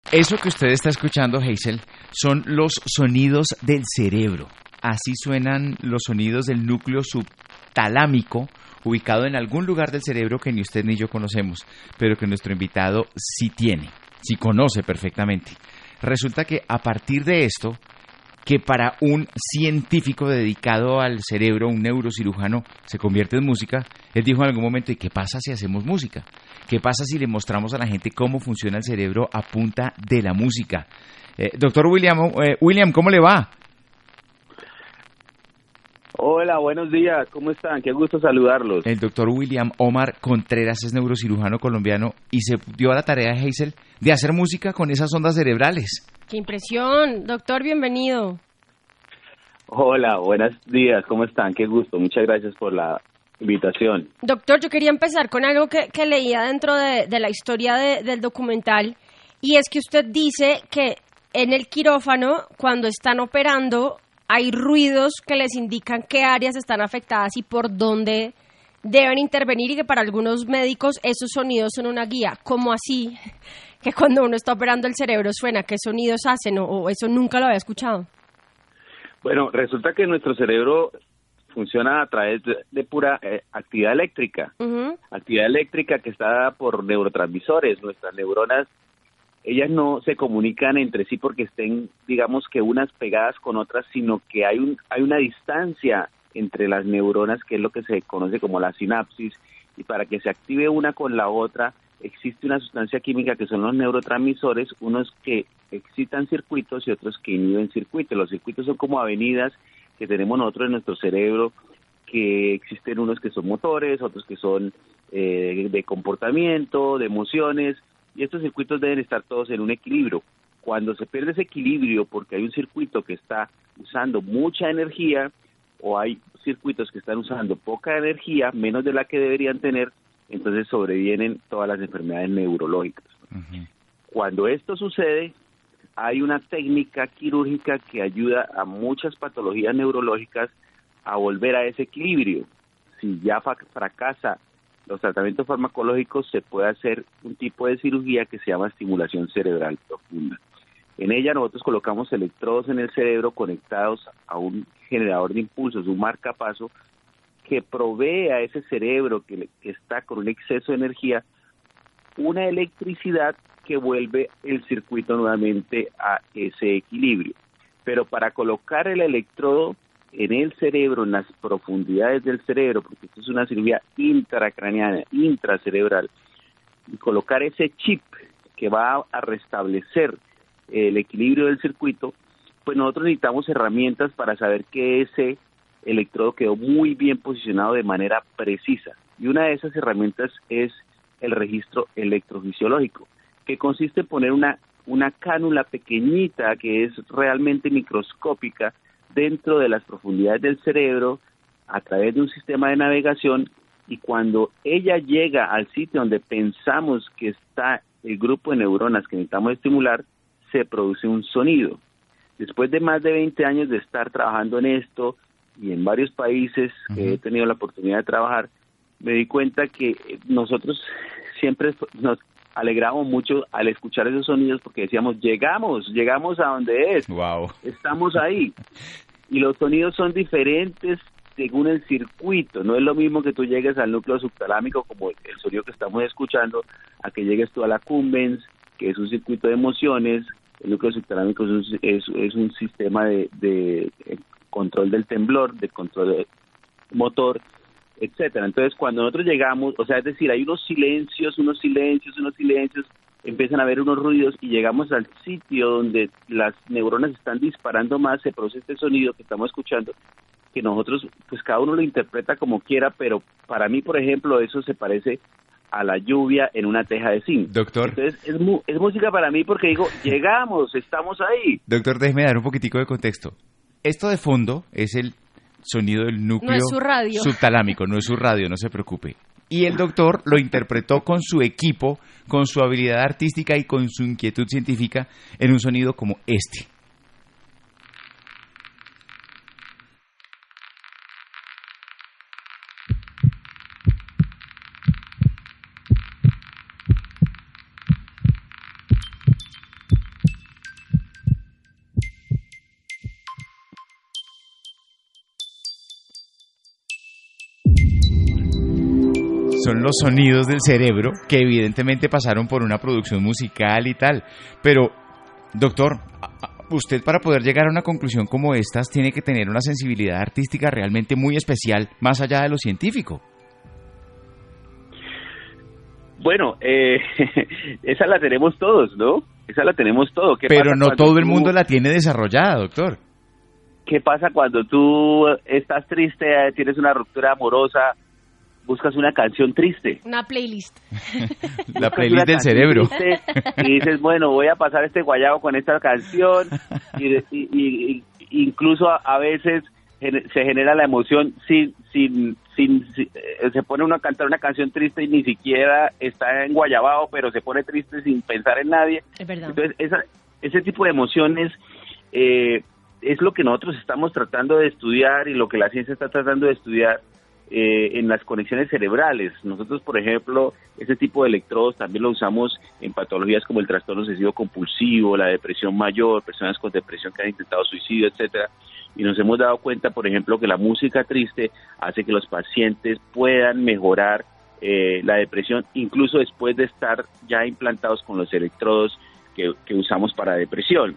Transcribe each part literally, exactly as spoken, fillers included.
Eso que usted está escuchando, Hazel, son los sonidos del cerebro. Así suenan los sonidos del núcleo subtalámico, ubicado en algún lugar del cerebro que ni usted ni yo conocemos, pero que nuestro invitado sí tiene, sí conoce perfectamente. Resulta que a partir de esto, que para un científico dedicado al cerebro, un neurocirujano, se convierte en música, él dijo en algún momento, ¿y qué pasa si hacemos música? ¿Qué pasa si le mostramos a la gente cómo funciona el cerebro a punta de la música? Eh, doctor William, eh, William, ¿cómo le va? Hola, buenos días, ¿cómo están? Qué gusto saludarlos. El doctor William Omar Contreras es neurocirujano colombiano y se dio a la tarea, Hazel, de hacer música con esas ondas cerebrales. ¡Qué impresión! Doctor, bienvenido. Hola, buenos días, ¿cómo están? Qué gusto, muchas gracias por la invitación. Doctor, yo quería empezar con algo que, que leía dentro de, de la historia de, del documental, y es que usted dice que en el quirófano, cuando están operando, hay ruidos que les indican qué áreas están afectadas y por dónde deben intervenir, y que para algunos médicos esos sonidos son una guía. ¿Cómo así? Que cuando uno está operando el cerebro suena, ¿qué sonidos hacen? O, o eso nunca lo había escuchado. Bueno, resulta que nuestro cerebro funciona a través de, de pura eh, actividad eléctrica. Uh-huh. Actividad eléctrica que está dada por neurotransmisores. Nuestras neuronas, ellas no se comunican entre sí porque estén, digamos que unas pegadas con otras, sino que hay un hay una distancia entre las neuronas, que es lo que se conoce como la sinapsis, y para que se active una con la otra, existe una sustancia química que son los neurotransmisores, unos que excitan circuitos y otros que inhiben circuitos. Los circuitos son como avenidas que tenemos nosotros en nuestro cerebro, que existen unos que son motores, otros que son eh, de comportamiento, de emociones, y estos circuitos deben estar todos en un equilibrio. Cuando se pierde ese equilibrio porque hay un circuito que está usando mucha energía, o hay circuitos que están usando poca energía, menos de la que deberían tener, entonces sobrevienen todas las enfermedades neurológicas. Uh-huh. Cuando esto sucede, hay una técnica quirúrgica que ayuda a muchas patologías neurológicas a volver a ese equilibrio. Si ya fa- fracasa los tratamientos farmacológicos, se puede hacer un tipo de cirugía que se llama estimulación cerebral profunda. En ella nosotros colocamos electrodos en el cerebro conectados a un generador de impulsos, un marcapaso, que provee a ese cerebro que, que está con un exceso de energía una electricidad que vuelve el circuito nuevamente a ese equilibrio. Pero para colocar el electrodo en el cerebro, en las profundidades del cerebro, porque esto es una cirugía intracraneana, intracerebral, y colocar ese chip que va a restablecer el equilibrio del circuito, pues nosotros necesitamos herramientas para saber que ese electrodo quedó muy bien posicionado de manera precisa. Y una de esas herramientas es el registro electrofisiológico, que consiste en poner una, una cánula pequeñita que es realmente microscópica dentro de las profundidades del cerebro a través de un sistema de navegación, y cuando ella llega al sitio donde pensamos que está el grupo de neuronas que necesitamos estimular, se produce un sonido. Después de más de veinte años de estar trabajando en esto y en varios países uh-huh. que he tenido la oportunidad de trabajar, me di cuenta que nosotros siempre nos alegramos mucho al escuchar esos sonidos porque decíamos, llegamos, llegamos a donde es, wow. Estamos ahí. Y los sonidos son diferentes según el circuito. No es lo mismo que tú llegues al núcleo subtalámico, como el sonido que estamos escuchando, a que llegues tú a la cumbens, que es un circuito de emociones. El núcleo subtalámico es un, es, es un sistema de, de control del temblor, de control motor, etcétera. Entonces, cuando nosotros llegamos, o sea, es decir, hay unos silencios, unos silencios, unos silencios, empiezan a haber unos ruidos y llegamos al sitio donde las neuronas están disparando más, se produce este sonido que estamos escuchando, que nosotros, pues cada uno lo interpreta como quiera, pero para mí, por ejemplo, eso se parece a la lluvia en una teja de zinc. Doctor. Entonces, es, mu- es música para mí porque digo, llegamos, estamos ahí. Doctor, déjeme dar un poquitico de contexto. Esto de fondo es el sonido del núcleo no es su radio. subtalámico, no es su radio, no se preocupe. Y el doctor lo interpretó con su equipo, con su habilidad artística y con su inquietud científica en un sonido como este. son los sonidos del cerebro que evidentemente pasaron por una producción musical y tal. Pero, doctor, usted para poder llegar a una conclusión como estas tiene que tener una sensibilidad artística realmente muy especial, más allá de lo científico. Bueno, eh, esa la tenemos todos, ¿no? Esa la tenemos todos. Pero no todo el mundo la tiene desarrollada, doctor. ¿Qué pasa cuando tú estás triste, tienes una ruptura amorosa, buscas una canción triste? Una playlist. La playlist del cerebro. Y dices, bueno, voy a pasar este guayabo con esta canción. Y, y, y incluso a, a veces se genera la emoción sin, sin, sin, sin, se pone uno a cantar una canción triste y ni siquiera está enguayabado, pero se pone triste sin pensar en nadie. Es verdad. Entonces, esa, ese tipo de emociones eh, es lo que nosotros estamos tratando de estudiar y lo que la ciencia está tratando de estudiar eh, en las conexiones cerebrales. Nosotros, por ejemplo, ese tipo de electrodos también lo usamos en patologías como el trastorno obsesivo compulsivo, la depresión mayor, personas con depresión que han intentado suicidio, etcétera. Y nos hemos dado cuenta, por ejemplo, que la música triste hace que los pacientes puedan mejorar eh, la depresión, incluso después de estar ya implantados con los electrodos que, que usamos para depresión.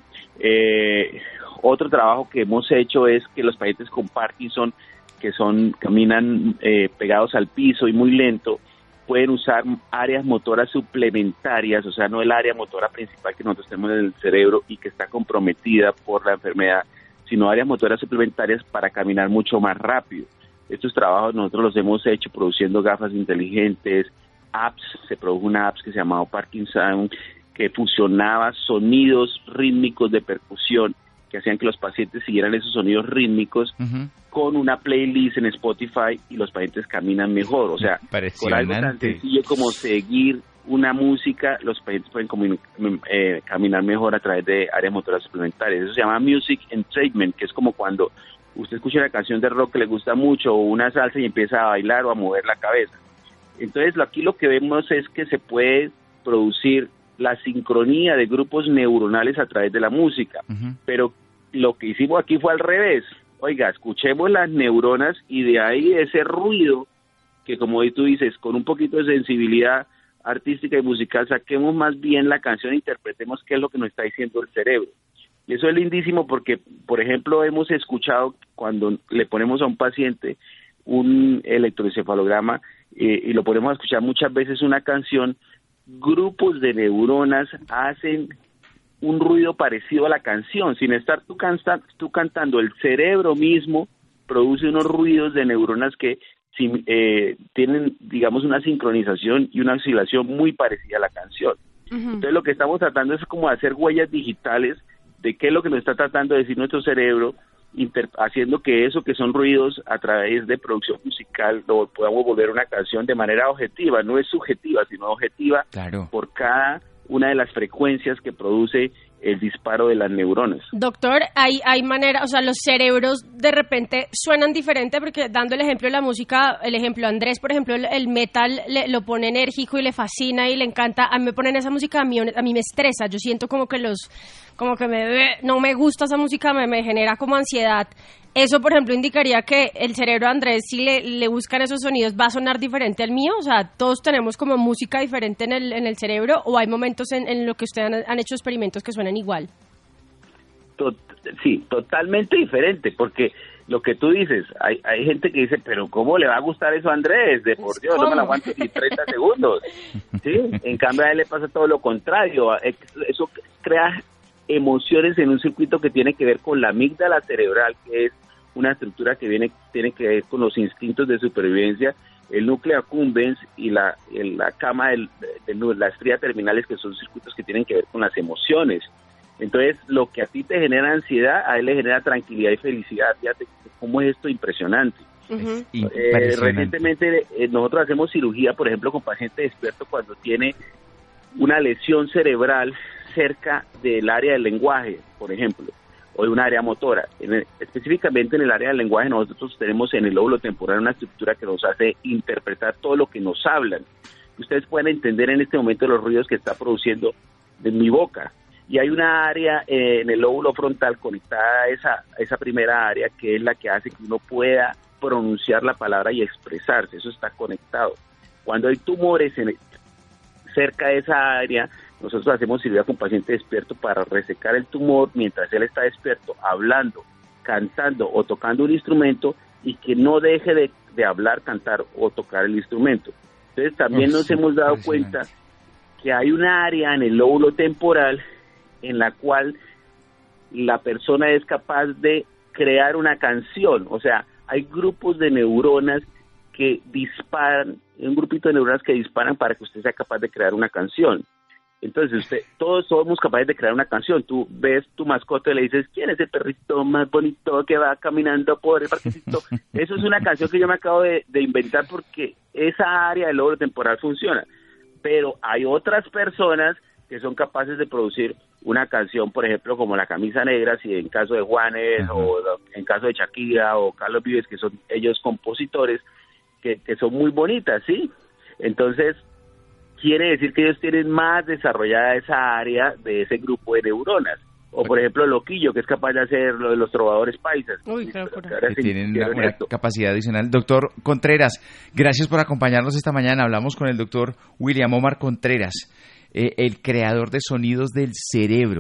Eh, otro trabajo que hemos hecho es que los pacientes con Parkinson, que son caminan eh, pegados al piso y muy lento, pueden usar áreas motoras suplementarias, o sea, no el área motora principal que nosotros tenemos en el cerebro y que está comprometida por la enfermedad, sino áreas motoras suplementarias para caminar mucho más rápido. Estos trabajos nosotros los hemos hecho produciendo gafas inteligentes, apps, se produjo una app que se llamaba Parkinson, que fusionaba sonidos rítmicos de percusión, que hacían que los pacientes siguieran esos sonidos rítmicos uh-huh. con una playlist en Spotify y los pacientes caminan mejor. O sea, con algo tan sencillo como seguir una música, los pacientes pueden comun- eh, caminar mejor a través de áreas motoras suplementarias. Eso se llama music entrainment, que es como cuando usted escucha una canción de rock que le gusta mucho o una salsa y empieza a bailar o a mover la cabeza. Entonces, aquí lo que vemos es que se puede producir la sincronía de grupos neuronales a través de la música, uh-huh. pero lo que hicimos aquí fue al revés. Oiga, escuchemos las neuronas y de ahí ese ruido que, como tú dices, con un poquito de sensibilidad artística y musical, saquemos más bien la canción e interpretemos qué es lo que nos está diciendo el cerebro. Y eso es lindísimo porque, por ejemplo, hemos escuchado cuando le ponemos a un paciente un electroencefalograma eh, y lo ponemos a escuchar muchas veces una canción, grupos de neuronas hacen un ruido parecido a la canción, sin estar tú, canta, tú cantando, el cerebro mismo produce unos ruidos de neuronas que si, eh, tienen, digamos, una sincronización y una oscilación muy parecida a la canción. Uh-huh. Entonces lo que estamos tratando es como hacer huellas digitales de qué es lo que nos está tratando de decir nuestro cerebro, inter- haciendo que eso que son ruidos a través de producción musical lo podamos volver una canción de manera objetiva, no es subjetiva, sino objetiva, claro, por cada una de las frecuencias que produce el disparo de las neuronas. Doctor, hay hay manera, o sea, los cerebros de repente suenan diferente, porque dando el ejemplo de la música, el ejemplo de Andrés, por ejemplo, el, el metal le, lo pone enérgico y le fascina y le encanta. A mí me ponen esa música, a mí, a mí me estresa, yo siento como que los, como que me, no me gusta esa música, me, me genera como ansiedad. Eso, por ejemplo, indicaría que el cerebro de Andrés, si le, le buscan esos sonidos, va a sonar diferente al mío. O sea, todos tenemos como música diferente en el en el cerebro, o hay momentos en, en lo que ustedes han, han hecho experimentos que suenan igual. Tot, sí, totalmente diferente, porque lo que tú dices, hay hay gente que dice, pero ¿cómo le va a gustar eso a Andrés? De por Dios, ¿cómo? No me lo aguanto ni treinta segundos. ¿Sí? En cambio, a él le pasa todo lo contrario. Eso crea emociones en un circuito que tiene que ver con la amígdala cerebral, que es una estructura que viene tiene que ver con los instintos de supervivencia, el núcleo accumbens y la el, la cama del, de, de las trías terminales, que son circuitos que tienen que ver con las emociones. Entonces, lo que a ti te genera ansiedad, a él le genera tranquilidad y felicidad. Fíjate cómo es esto impresionante. Uh-huh. Eh, recientemente eh, nosotros hacemos cirugía, por ejemplo, con pacientes expertos cuando tiene una lesión cerebral cerca del área del lenguaje, por ejemplo, o de un área motora. En el, específicamente en el área del lenguaje, nosotros tenemos en el lóbulo temporal una estructura que nos hace interpretar todo lo que nos hablan. Ustedes pueden entender en este momento los ruidos que está produciendo de mi boca. Y hay una área eh, en el lóbulo frontal conectada a esa, a esa primera área, que es la que hace que uno pueda pronunciar la palabra y expresarse. Eso está conectado. Cuando hay tumores en, cerca de esa área, nosotros hacemos cirugía con paciente despierto para resecar el tumor mientras él está despierto, hablando, cantando o tocando un instrumento, y que no deje de, de hablar, cantar o tocar el instrumento. Entonces también Uf, nos sí, hemos dado cuenta que hay una área en el lóbulo temporal en la cual la persona es capaz de crear una canción. O sea, hay grupos de neuronas que disparan, un grupito de neuronas que disparan para que usted sea capaz de crear una canción. Entonces, usted, todos somos capaces de crear una canción. Tú ves tu mascota y le dices, ¿quién es el perrito más bonito que va caminando por el parquecito? Eso es una canción que yo me acabo de, de inventar porque esa área del lóbulo temporal funciona. Pero hay otras personas que son capaces de producir una canción, por ejemplo, como La Camisa Negra, si en caso de Juanes, uh-huh. o en caso de Shakira o Carlos Vives, que son ellos compositores, que, que son muy bonitas, ¿sí? Entonces, quiere decir que ellos tienen más desarrollada esa área de ese grupo de neuronas. O, por ejemplo, Loquillo, que es capaz de hacer lo de los trovadores paisas. Uy, claro, que sí, tienen una, una capacidad adicional. Doctor Contreras, gracias por acompañarnos esta mañana. Hablamos con el doctor William Omar Contreras, eh, el creador de sonidos del cerebro.